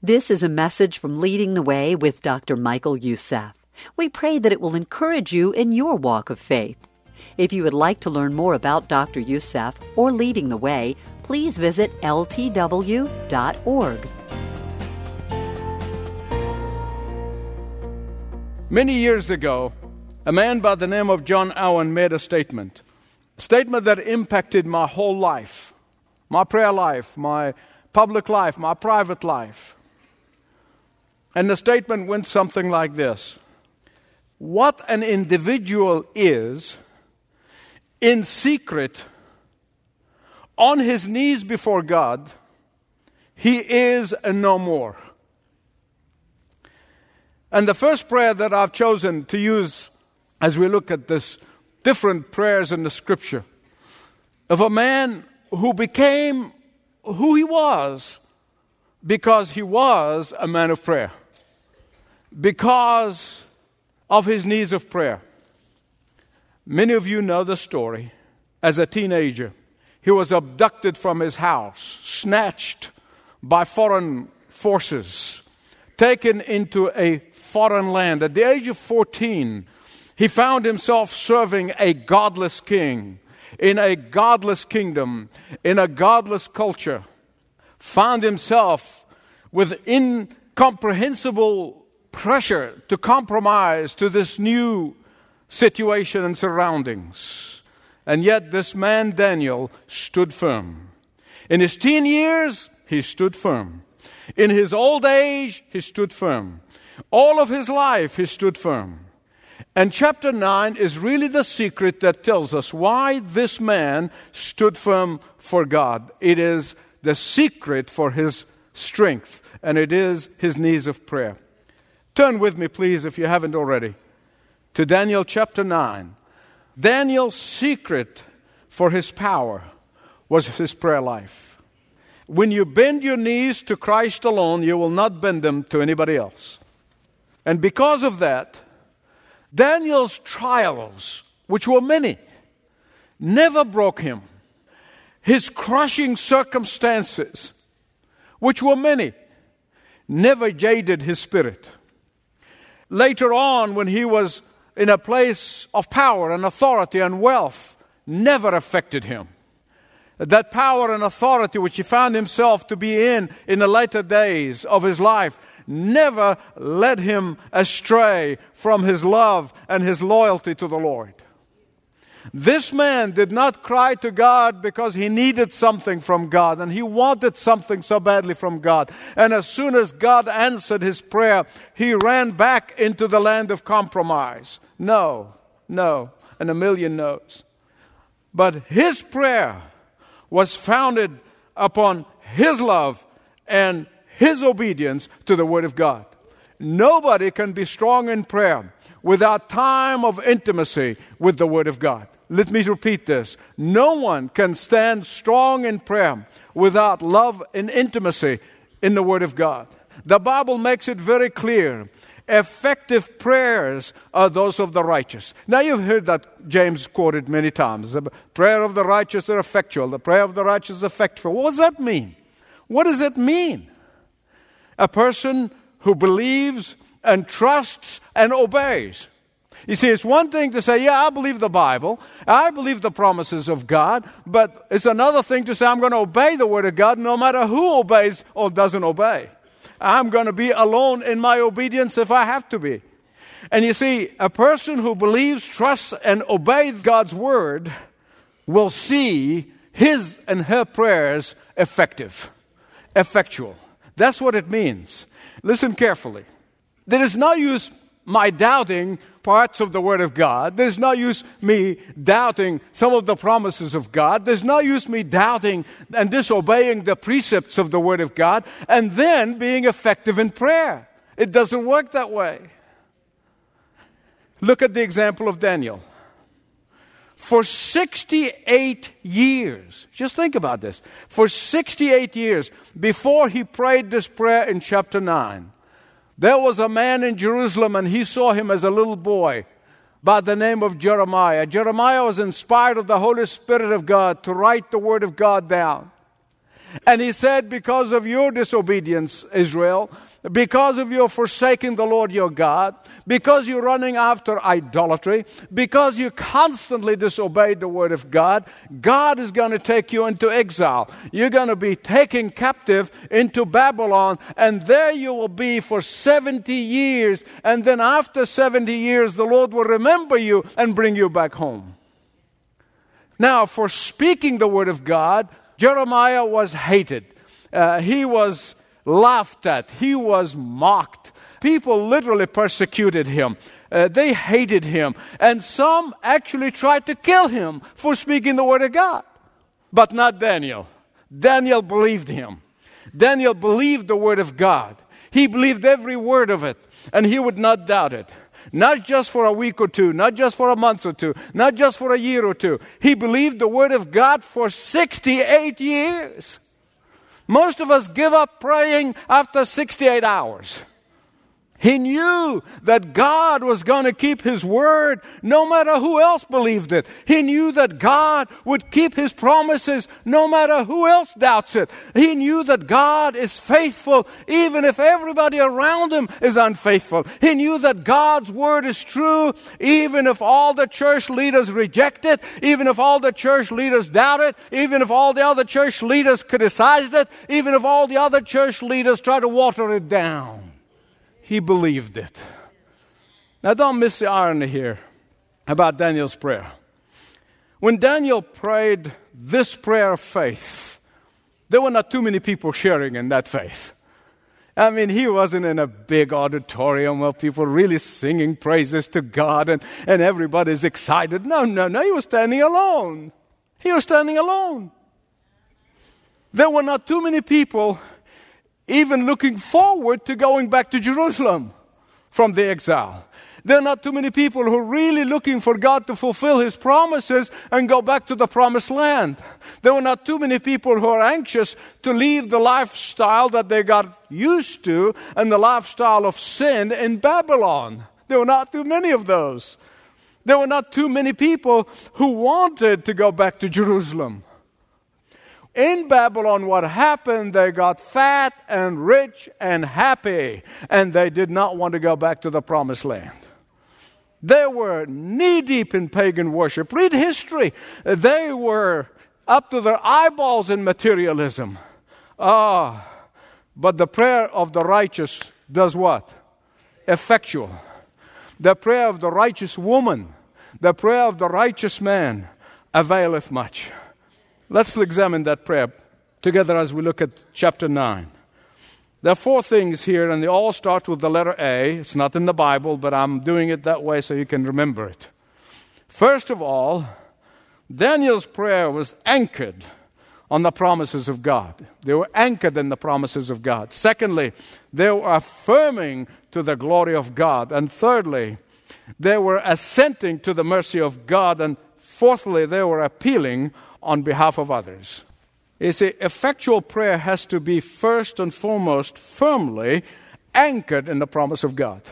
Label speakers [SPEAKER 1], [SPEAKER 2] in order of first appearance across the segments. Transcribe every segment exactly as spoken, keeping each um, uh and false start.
[SPEAKER 1] This is a message from Leading the Way with Doctor Michael Youssef. We pray that it will encourage you in your walk of faith. If you would like to learn more about Doctor Youssef or Leading the Way, please visit L T W dot org.
[SPEAKER 2] Many years ago, a man by the name of John Owen made a statement. A statement that impacted my whole life, my prayer life, my public life, my private life. And the statement went something like this. What an individual is in secret, on his knees before God, he is and no more. And the first prayer that I've chosen to use as we look at this different prayers in the Scripture of a man who became who he was because he was a man of prayer, because of his needs of prayer. Many of you know the story. As a teenager, he was abducted from his house, snatched by foreign forces, taken into a foreign land. At the age of fourteen, he found himself serving a godless king in a godless kingdom, in a godless culture. Found himself with incomprehensible pressure to compromise to this new situation and surroundings. And yet this man, Daniel, stood firm. In his teen years, he stood firm. In his old age, he stood firm. All of his life, he stood firm. And chapter nine is really the secret that tells us why this man stood firm for God. It is the secret for his strength, and it is his needs of prayer. Turn with me, please, if you haven't already, to Daniel chapter nine. Daniel's secret for his power was his prayer life. When you bend your knees to Christ alone, you will not bend them to anybody else. And because of that, Daniel's trials, which were many, never broke him. His crushing circumstances, which were many, never jaded his spirit. Later on, when he was in a place of power and authority and wealth, never affected him. That power and authority which he found himself to be in in the later days of his life never led him astray from his love and his loyalty to the Lord. This man did not cry to God because he needed something from God and he wanted something so badly from God. And as soon as God answered his prayer, he ran back into the land of compromise. No, no, and a million no's. But his prayer was founded upon his love and his obedience to the Word of God. Nobody can be strong in prayer without time of intimacy with the Word of God. Let me repeat this. No one can stand strong in prayer without love and intimacy in the Word of God. The Bible makes it very clear. Effective prayers are those of the righteous. Now you've heard that James quoted many times. The prayer of the righteous are effectual. The prayer of the righteous is effectual. What does that mean? What does it mean? A person who believes and trusts and obeys. You see, it's one thing to say, yeah, I believe the Bible. I believe the promises of God. But it's another thing to say, I'm going to obey the Word of God no matter who obeys or doesn't obey. I'm going to be alone in my obedience if I have to be. And you see, a person who believes, trusts, and obeys God's Word will see his and her prayers effective, effectual. That's what it means. Listen carefully. There is no use my doubting parts of the Word of God. There's no use me doubting some of the promises of God. There's no use me doubting and disobeying the precepts of the Word of God and then being effective in prayer. It doesn't work that way. Look at the example of Daniel. For sixty-eight years, just think about this. For sixty-eight years, before he prayed this prayer in chapter nine, there was a man in Jerusalem, and he saw him as a little boy by the name of Jeremiah. Jeremiah was inspired of the Holy Spirit of God to write the Word of God down. And he said, because of your disobedience, Israel, because of your forsaking the Lord your God, because you're running after idolatry, because you constantly disobeyed the word of God, God is going to take you into exile. You're going to be taken captive into Babylon, and there you will be for seventy years. And then after seventy years, the Lord will remember you and bring you back home. Now, for speaking the word of God, Jeremiah was hated. Uh, he was laughed at. He was mocked. People literally persecuted him. Uh, they hated him. And some actually tried to kill him for speaking the word of God. But not Daniel. Daniel believed him. Daniel believed the word of God. He believed every word of it. And he would not doubt it. Not just for a week or two, not just for a month or two, not just for a year or two. He believed the word of God for sixty-eight years. Most of us give up praying after sixty-eight hours. He knew that God was going to keep His word no matter who else believed it. He knew that God would keep His promises no matter who else doubts it. He knew that God is faithful even if everybody around Him is unfaithful. He knew that God's word is true even if all the church leaders reject it, even if all the church leaders doubt it, even if all the other church leaders criticized it, even if all the other church leaders try to water it down. He believed it. Now don't miss the irony here about Daniel's prayer. When Daniel prayed this prayer of faith, there were not too many people sharing in that faith. I mean, he wasn't in a big auditorium where people really singing praises to God and, and everybody's excited. No, no, no. He was standing alone. He was standing alone. There were not too many people even looking forward to going back to Jerusalem from the exile. There are not too many people who are really looking for God to fulfill His promises and go back to the promised land. There were not too many people who are anxious to leave the lifestyle that they got used to and the lifestyle of sin in Babylon. There were not too many of those. There were not too many people who wanted to go back to Jerusalem. In Babylon, what happened, they got fat and rich and happy, and they did not want to go back to the promised land. They were knee-deep in pagan worship. Read history. They were up to their eyeballs in materialism. Ah, but the prayer of the righteous does what? Effectual. The prayer of the righteous woman, the prayer of the righteous man availeth much. Let's examine that prayer together as we look at chapter nine. There are four things here, and they all start with the letter A. It's not in the Bible, but I'm doing it that way so you can remember it. First of all, Daniel's prayer was anchored on the promises of God. They were anchored in the promises of God. Secondly, they were affirming to the glory of God. And thirdly, they were assenting to the mercy of God. And fourthly, they were appealing on behalf of others. You see, effectual prayer has to be first and foremost firmly anchored in the promise of God.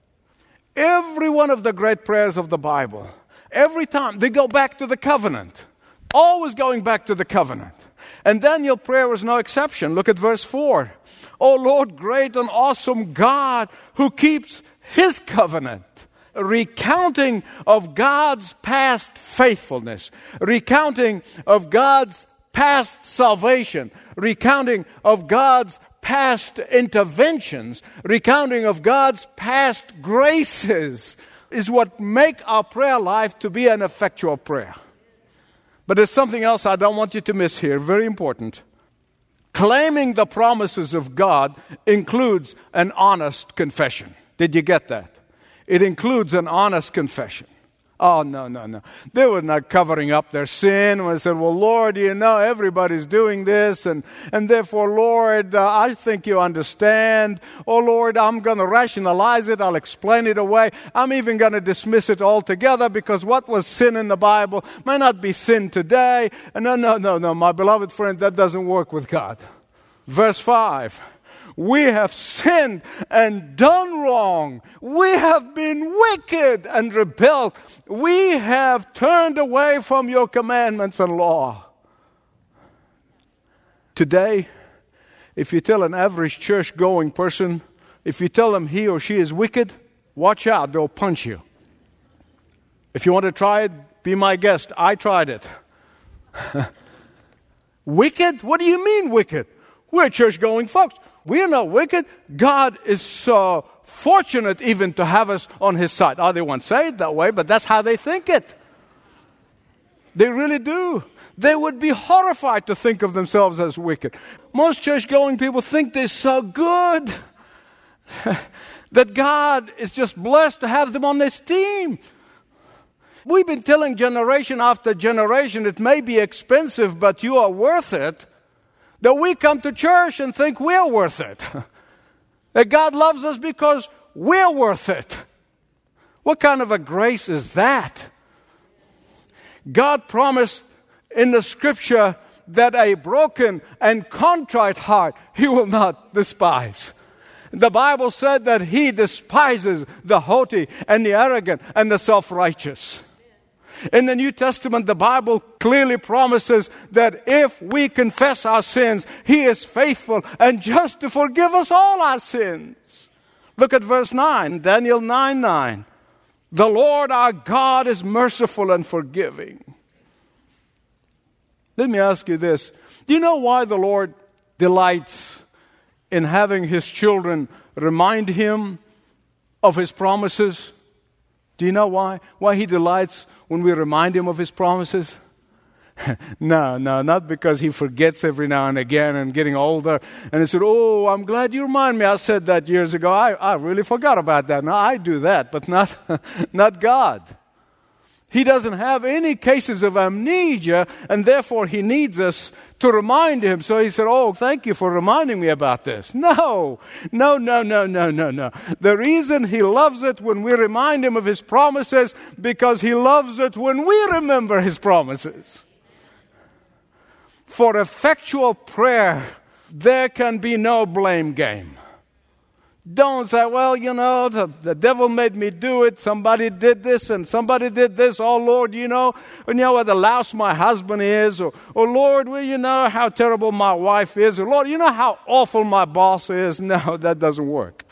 [SPEAKER 2] Every one of the great prayers of the Bible, every time they go back to the covenant, always going back to the covenant. And Daniel's prayer was no exception. Look at verse four. O Lord, great and awesome God who keeps His covenant. A recounting of God's past faithfulness, recounting of God's past salvation, recounting of God's past interventions, recounting of God's past graces is what make our prayer life to be an effectual prayer. But there's something else I don't want you to miss here, very important. Claiming the promises of God includes an honest confession. Did you get that? It includes an honest confession. Oh, no, no, no. They were not covering up their sin. When they said, well, Lord, you know, everybody's doing this, and, and therefore, Lord, uh, I think you understand. Oh, Lord, I'm going to rationalize it. I'll explain it away. I'm even going to dismiss it altogether because what was sin in the Bible may not be sin today. And no, no, no, no, my beloved friend, that doesn't work with God. Verse five. We have sinned and done wrong. We have been wicked and rebelled. We have turned away from your commandments and law. Today, if you tell an average church-going person, if you tell them he or she is wicked, watch out, they'll punch you. If you want to try it, be my guest. I tried it. Wicked? What do you mean wicked? We're church-going folks. We're not wicked. God is so fortunate even to have us on His side. Oh, they won't say it that way, but that's how they think it. They really do. They would be horrified to think of themselves as wicked. Most church-going people think they're so good that God is just blessed to have them on His team. We've been telling generation after generation, it may be expensive, but you are worth it. That we come to church and think we're worth it. That God loves us because we're worth it. What kind of a grace is that? God promised in the Scripture that a broken and contrite heart He will not despise. The Bible said that He despises the haughty and the arrogant and the self-righteous. In the New Testament, the Bible clearly promises that if we confess our sins, He is faithful and just to forgive us all our sins. Look at verse nine, Daniel nine nine. The Lord our God is merciful and forgiving. Let me ask you this. Do you know why the Lord delights in having His children remind Him of His promises? Do you know why? Why He delights when we remind Him of His promises? no, no, not because He forgets every now and again and getting older. And He said, oh, I'm glad you remind me. I said that years ago. I, I really forgot about that. No, I do that, but not, not God. He doesn't have any cases of amnesia, and therefore He needs us to remind Him. So He said, oh, thank you for reminding me about this. No, no, no, no, no, no, no. The reason He loves it when we remind Him of His promises, because He loves it when we remember His promises. For effectual prayer, there can be no blame game. Don't say, well, you know, the, the devil made me do it. Somebody did this and somebody did this. Oh, Lord, you know, you know what the louse my husband is. Or, oh, Lord, well, you know how terrible my wife is. Or, Lord, you know how awful my boss is. No, that doesn't work.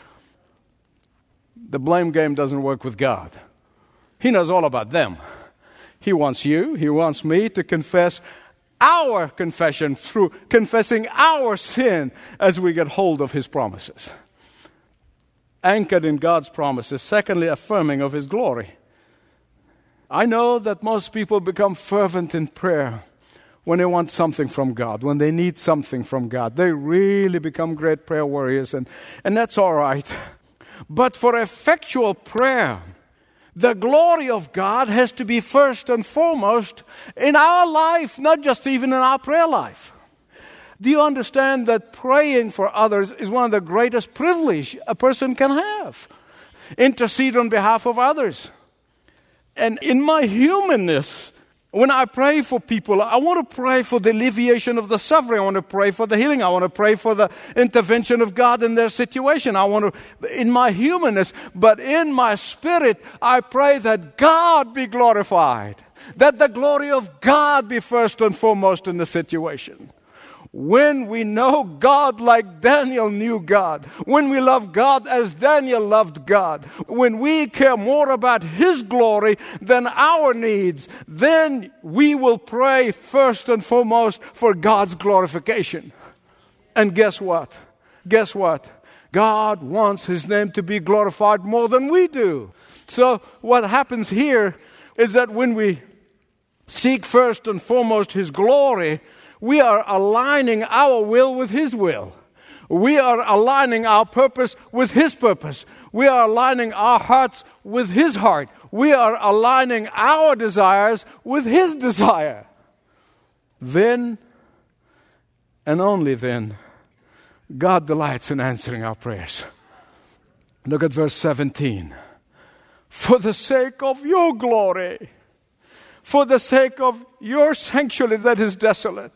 [SPEAKER 2] The blame game doesn't work with God. He knows all about them. He wants you, He wants me to confess our confession through confessing our sin as we get hold of His promises. Anchored in God's promises. Secondly, affirming of His glory. I know that most people become fervent in prayer when they want something from God, when they need something from God. They really become great prayer warriors, and, and that's all right. But for effectual prayer, the glory of God has to be first and foremost in our life, not just even in our prayer life. Do you understand that praying for others is one of the greatest privilege a person can have? Intercede on behalf of others. And in my humanness, when I pray for people, I want to pray for the alleviation of the suffering. I want to pray for the healing. I want to pray for the intervention of God in their situation. I want to, in my humanness, but in my spirit, I pray that God be glorified. That the glory of God be first and foremost in the situation. When we know God like Daniel knew God, when we love God as Daniel loved God, when we care more about His glory than our needs, then we will pray first and foremost for God's glorification. And guess what? Guess what? God wants His name to be glorified more than we do. So what happens here is that when we seek first and foremost His glory, we are aligning our will with His will. We are aligning our purpose with His purpose. We are aligning our hearts with His heart. We are aligning our desires with His desire. Then, and only then, God delights in answering our prayers. Look at verse seventeen. For the sake of your glory, for the sake of your sanctuary that is desolate.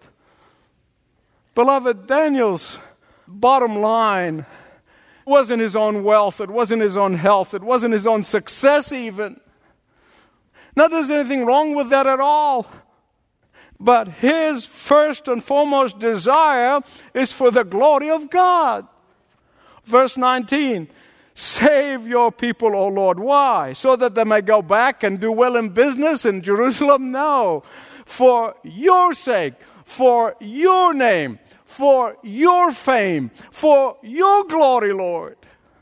[SPEAKER 2] Beloved, Daniel's bottom line wasn't his own wealth, it wasn't his own health, it wasn't his own success even. Not that there's anything wrong with that at all. But his first and foremost desire is for the glory of God. Verse nineteen, save your people, O Lord. Why? So that they may go back and do well in business in Jerusalem? No. For your sake, for your name, for your fame, for your glory, Lord.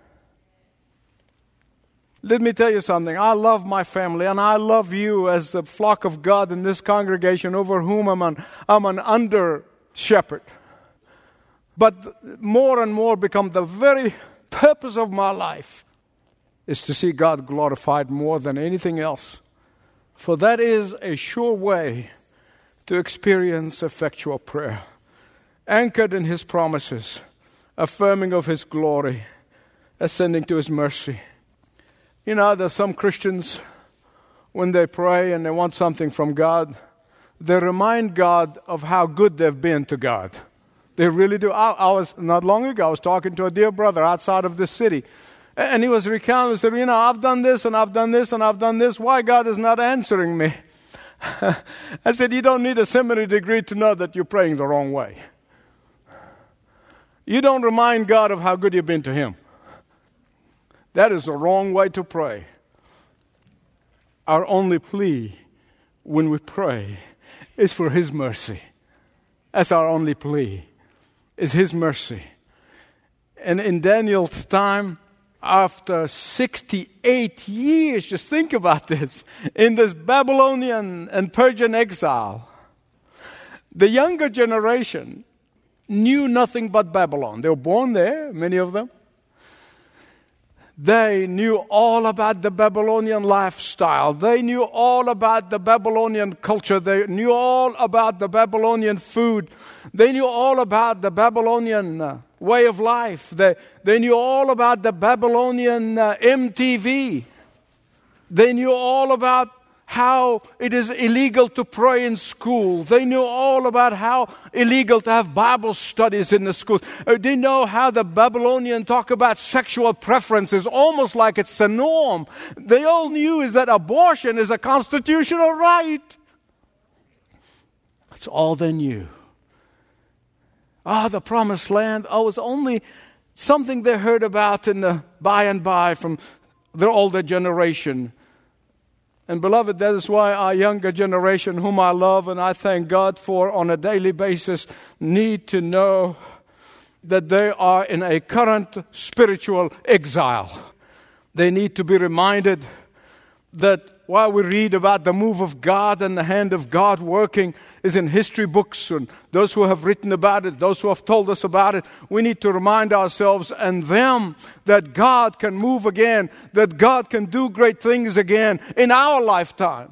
[SPEAKER 2] Let me tell you something. I love my family, and I love you as the flock of God in this congregation over whom I'm an, I'm an under shepherd. But more and more become the very purpose of my life is to see God glorified more than anything else. For that is a sure way to experience effectual prayer, anchored in His promises, affirming of His glory, ascending to His mercy. You know, there's some Christians, when they pray and they want something from God, they remind God of how good they've been to God. They really do. I, I was, not long ago, I was talking to a dear brother outside of this city. And he was recounting, he said, you know, I've done this and I've done this and I've done this. Why God is not answering me? I said, you don't need a seminary degree to know that you're praying the wrong way. You don't remind God of how good you've been to Him. That is the wrong way to pray. Our only plea when we pray is for His mercy. That's our only plea, is His mercy. And in Daniel's time, after sixty-eight years, just think about this, in this Babylonian and Persian exile, the younger generation knew nothing but Babylon. They were born there, many of them. They knew all about the Babylonian lifestyle. They knew all about the Babylonian culture. They knew all about the Babylonian food. They knew all about the Babylonian uh, way of life. They, they knew all about the Babylonian uh, M T V. They knew all about how it is illegal to pray in school. They knew all about how illegal to have Bible studies in the school. They know how the Babylonian talk about sexual preferences, almost like it's the norm. They all knew is that abortion is a constitutional right. That's all they knew. Ah, the promised land. Oh, it was only something they heard about in the by and by from their older generation. And beloved, that is why our younger generation, whom I love and I thank God for on a daily basis, need to know that they are in a current spiritual exile. They need to be reminded that while we read about the move of God and the hand of God working is in history books, and those who have written about it, those who have told us about it, we need to remind ourselves and them that God can move again, that God can do great things again in our lifetime.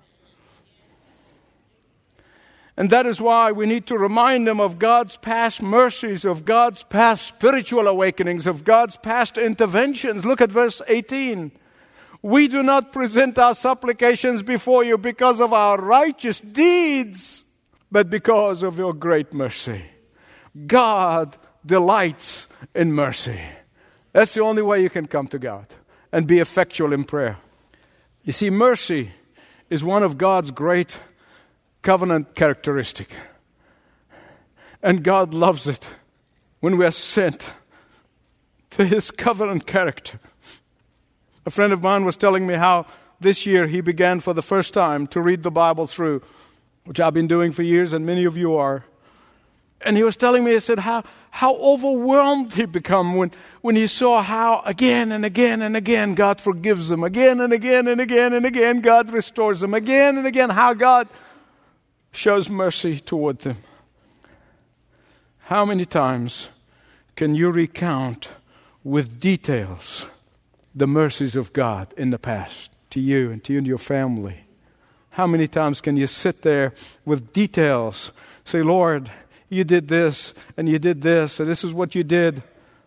[SPEAKER 2] And that is why we need to remind them of God's past mercies, of God's past spiritual awakenings, of God's past interventions. Look at verse eighteen. We do not present our supplications before you because of our righteous deeds, but because of your great mercy. God delights in mercy. That's the only way you can come to God and be effectual in prayer. You see, mercy is one of God's great covenant characteristics. And God loves it when we are sent to His covenant character. A friend of mine was telling me how this year he began for the first time to read the Bible through, which I've been doing for years, and many of you are. And he was telling me, he said, how, how overwhelmed he became when, when he saw how again and again and again God forgives them. Again and again and again and again God restores them. Again and again how God shows mercy toward them. How many times can you recount with details the mercies of God in the past to you and to you and your family? How many times can you sit there with details, say, Lord, you did this and you did this and this is what you did.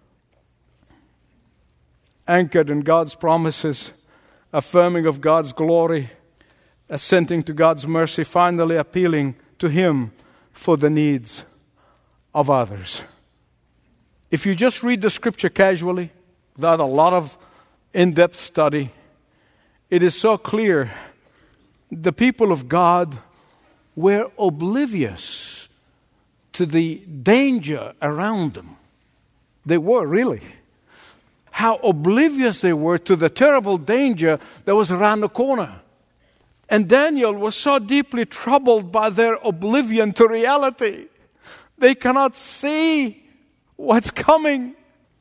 [SPEAKER 2] Anchored in God's promises, affirming of God's glory, assenting to God's mercy, finally appealing to Him for the needs of others. If you just read the Scripture casually, without a lot of in-depth study, it is so clear the people of God were oblivious to the danger around them. They were really. How oblivious they were to the terrible danger that was around the corner. And Daniel was so deeply troubled by their oblivion to reality. They cannot see what's coming.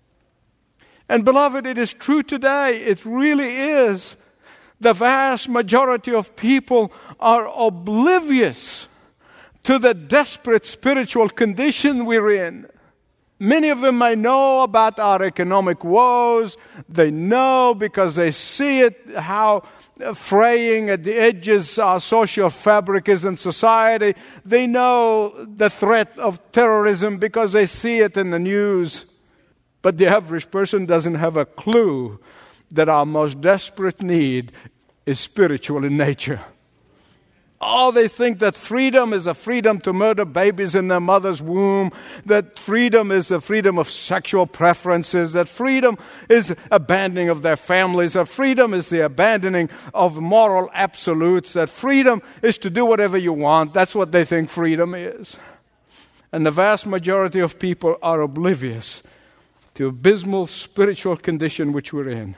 [SPEAKER 2] And beloved, it is true today. It really is. The vast majority of people are oblivious to the desperate spiritual condition we're in. Many of them may know about our economic woes. They know because they see it, how fraying at the edges our social fabric is in society. They know the threat of terrorism because they see it in the news. But the average person doesn't have a clue that our most desperate need is spiritual in nature. Oh, they think that freedom is a freedom to murder babies in their mother's womb, that freedom is the freedom of sexual preferences, that freedom is abandoning of their families, that freedom is the abandoning of moral absolutes, that freedom is to do whatever you want. That's what they think freedom is. And the vast majority of people are oblivious to the abysmal spiritual condition which we're in.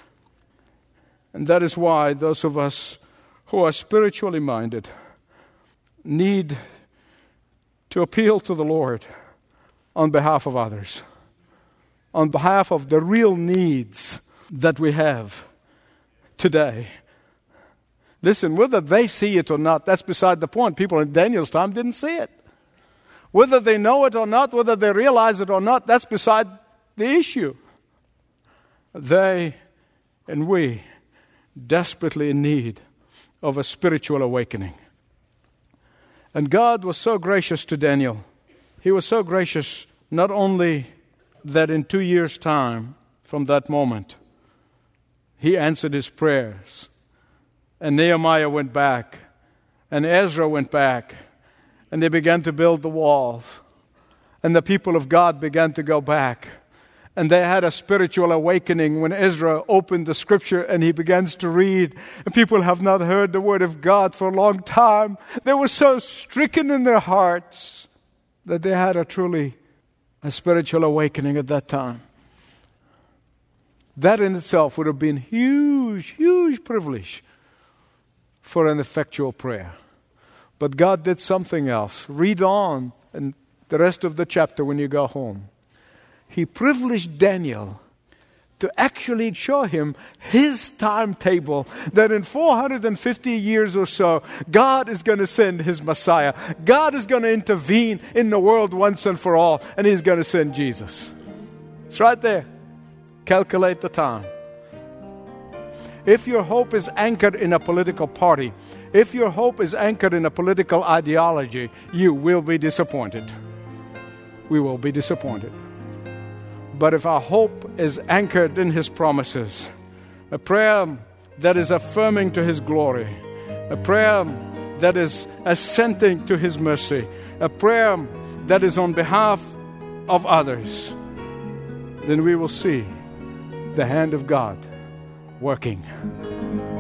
[SPEAKER 2] And that is why those of us who are spiritually minded need to appeal to the Lord on behalf of others, on behalf of the real needs that we have today. Listen, whether they see it or not, that's beside the point. People in Daniel's time didn't see it. Whether they know it or not, whether they realize it or not, that's beside the issue. They and we desperately in need of a spiritual awakening. And God was so gracious to Daniel. He was so gracious not only that in two years' time from that moment, he answered his prayers. And Nehemiah went back. And Ezra went back. And they began to build the walls. And the people of God began to go back. And they had a spiritual awakening when Ezra opened the scripture and he begins to read. And people have not heard the word of God for a long time. They were so stricken in their hearts that they had a truly a spiritual awakening at that time. That in itself would have been huge, huge privilege for an effectual prayer. But God did something else. Read on and the rest of the chapter when you go home. He privileged Daniel to actually show him his timetable, that in four hundred fifty years or so, God is going to send his Messiah. God is going to intervene in the world once and for all, and he's going to send Jesus. It's right there. Calculate the time. If your hope is anchored in a political party, if your hope is anchored in a political ideology, you will be disappointed. We will be disappointed. But if our hope is anchored in his promises, a prayer that is affirming to his glory, a prayer that is assenting to his mercy, a prayer that is on behalf of others, then we will see the hand of God working.